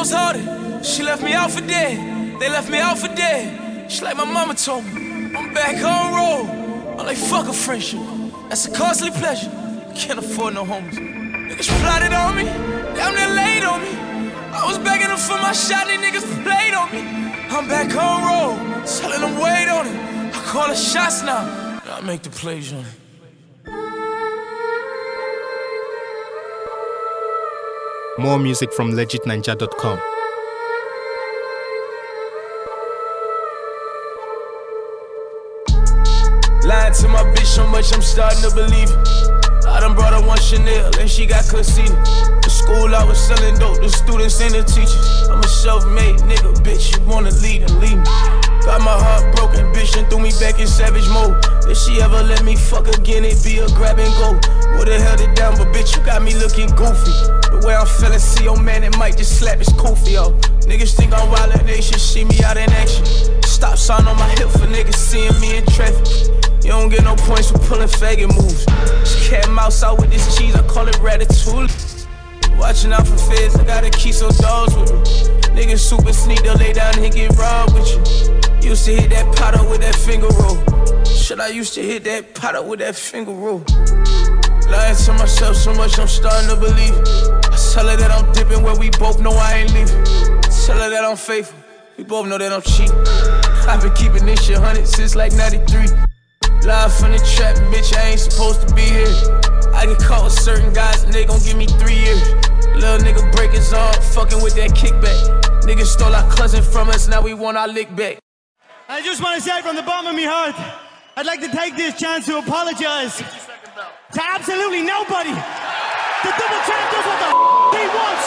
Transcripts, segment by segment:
was holding. She left me out for dead. They left me out for dead. She like my mama told me. I'm back on road. I'm like, fuck a friendship. That's a costly pleasure. Can't afford no homies. Niggas plotted on me. Damn, they laid on me. I was begging them for my shot. These niggas played on me. I'm back on road. Telling them wait on it. I call the shots now. I make the plays on it. More music from legitninja.com. Lying to my bitch so much I'm starting to believe it. I done brought her one Chanel and she got conceited. The school I was selling dope, the students and the teachers. I'm a self-made nigga, bitch, you wanna lead and leave me. Got my heart broken, bitch, and threw me back in savage mode. If she ever let me fuck again, it be a grab and go. Would've held it down, but bitch, you got me looking goofy. The way I'm feeling, see your man, it might just slap his koofy off. Niggas think I'm wild and they should see me out in action. Stop sign on my hip for niggas seeing me in traffic. You don't get no points for pulling faggot moves. This cat mouse out with this cheese, I call it ratatouille. Watching out for feds, I gotta keep some dogs with me. Niggas super sneak, they'll lay down and get robbed with you. Used to hit that pot up with that finger roll. Shit, I used to hit that pot up with that finger roll. Lying to myself so much, I'm starting to believe it. I tell her that I'm dipping where we both know I ain't leaving. Tell her that I'm faithful, we both know that I'm cheating. I've been keeping this shit 100 since like 93. Live from the trap, bitch, I ain't supposed to be here. I get caught with certain guys and they gon' give me 3 years. Little nigga break his arm, fucking with that kickback. Niggas stole our cousin from us, now we want our lick back. I just want to say from the bottom of my heart, I'd like to take this chance to apologize to absolutely nobody. The double champ does what the he wants.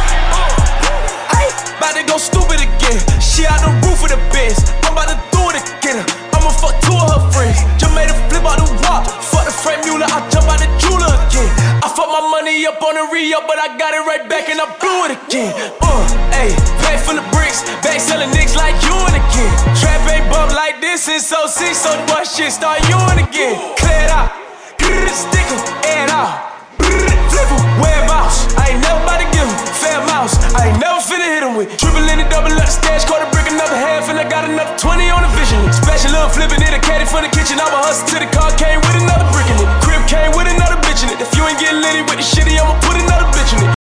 Ay, about to go stupid again. She out the roof of the Benz. I'm about to do it again. I'ma fuck 2 of her friends. Just made a flip out the wall. Fuck the Frank Mueller, I jump out the jeweler again. I fuck my money up on the re-up, but I got it right back and I blew it again. Ayy, bag full of bricks, back selling niggas like you and again. Trap ain't bump like this since 06, so the boy shit start you and again. Clear it out, stick 'em, air it out. Flip 'em, wear a mouse. I ain't never about to give 'em fair mouse. I ain't never finna hit 'em with triple in the double up the stash, caught a brick another half, and I got another 20 on the vision. Special little flipping it, a caddy from the kitchen. I was hustle till the car came with another brick in it. Crib came with another bitch in it. If you ain't getting litty with the shitty, I'ma put another bitch in it.